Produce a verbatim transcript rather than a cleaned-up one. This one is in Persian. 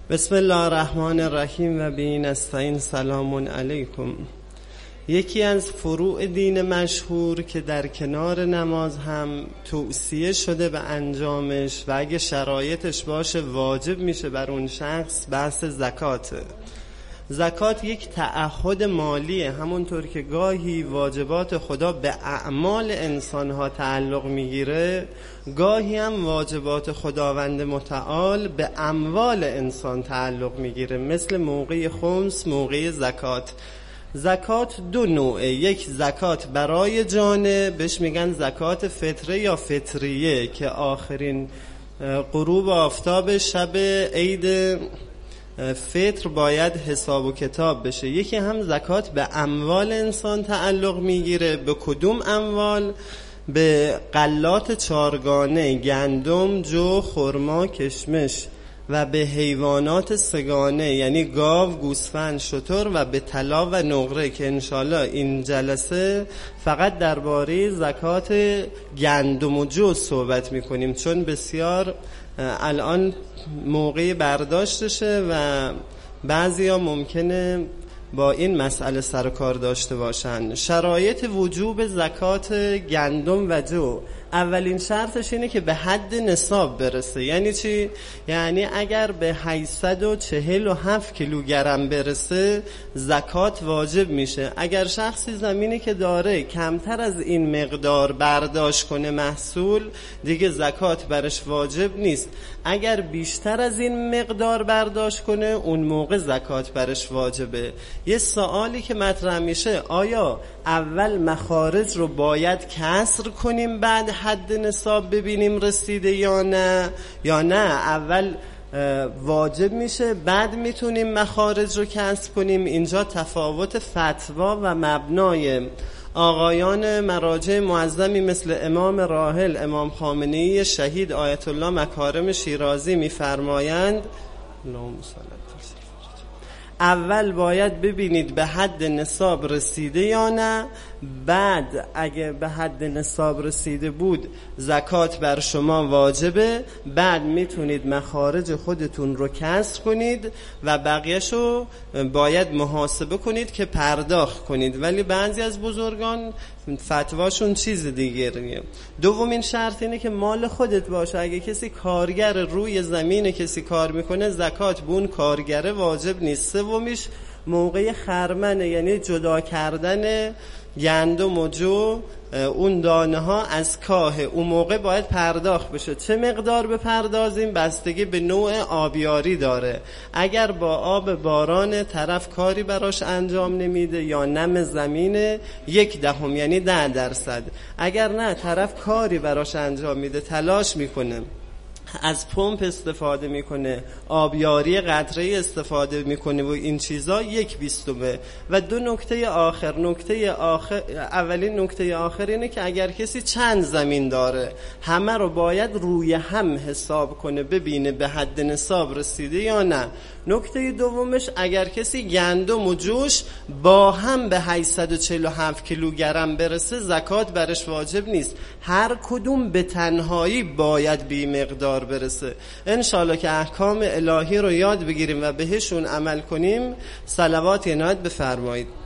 بسم الله الرحمن الرحیم و به نستعین. سلام علیکم. یکی از فروع دین مشهور که در کنار نماز هم توصیه شده به انجامش و اگه شرایطش باشه واجب میشه بر اون شخص، بحث زکاته. زکات یک تعهد مالیه، همونطور که گاهی واجبات خدا به اعمال انسانها تعلق میگیره، گاهی هم واجبات خداوند متعال به اموال انسان تعلق میگیره، مثل موقع خمس، موقع زکات. زکات دو نوعه، یک زکات برای جانه، بهش میگن زکات فطره یا فطریه، که آخرین غروب آفتاب شب عید فطر باید حساب و کتاب بشه. یکی هم زکات به اموال انسان تعلق میگیره. به کدوم اموال؟ به غلات چارگانه، گندم، جو، خرما، کشمش، و به حیوانات سگانه یعنی گاو، گوسفند، شتر، و به طلا و نقره، که انشالله این جلسه فقط درباره زکات گندم و جو صحبت میکنیم، چون بسیار الان موقع برداشتشه و بعضیا ممکنه با این مسئله سر و کار داشته باشن. شرایط وجوب زکات گندم و جو: اولین شرطش اینه که به حد نصاب برسه. یعنی چی؟ یعنی اگر به هشتصد و چهل و هفت کیلوگرم برسه زکات واجب میشه. اگر شخصی زمینی که داره کمتر از این مقدار برداشت کنه محصول، دیگه زکات برش واجب نیست. اگر بیشتر از این مقدار برداشت کنه، اون موقع زکات برش واجبه. یه سوالی که مطرح میشه: آیا اول مخارج رو باید کسر کنیم بعد حد نصاب ببینیم رسیده یا نه، یا نه اول واجب میشه بعد میتونیم مخارج رو کسر کنیم؟ اینجا تفاوت فتوا و مبنای آقایان مراجع معظمی مثل امام راحل، امام خامنه‌ای شهید، آیت الله مکارم شیرازی میفرمایند اول باید ببینید به حد نصاب رسیده یا نه، بعد اگه به حد نصاب رسیده بود زکات بر شما واجبه، بعد میتونید مخارج خودتون رو کسر کنید و بقیهشو باید محاسبه کنید که پرداخت کنید. ولی بعضی از بزرگان فتواشون چیز دیگریه. دومین شرط اینه که مال خودت باشه. اگه کسی کارگر روی زمین کسی کار میکنه، زکات به اون کارگره واجب نیست. سومیش موقع خرمنه، یعنی جدا کردن گندم و جو، اون دانه ها از کاه، اون موقع باید پرداخت بشه. چه مقدار بپردازیم بستگی به نوع آبیاری داره. اگر با آب باران طرف کاری براش انجام نمیده یا نم زمینه، یک دهم یعنی ده درصد. اگر نه طرف کاری براش انجام میده، تلاش میکنه، از پمپ استفاده میکنه، آبیاری قطره استفاده میکنه و این چیزا، یک بیستمه. و دو نکته آخر، نکته آخر اولین نکته آخر اینه که اگر کسی چند زمین داره، همه رو باید روی هم حساب کنه ببینه به حد نصاب رسیده یا نه. نکته دومش، اگر کسی گندم و جوش با هم به هشتصد و چهل و هفت کیلوگرم برسه، زکات برش واجب نیست. هر کدوم به تنهایی باید بی مقدار برسه. انشالله که احکام الهی رو یاد بگیریم و بهشون عمل کنیم. صلوات عنایت بفرمایید.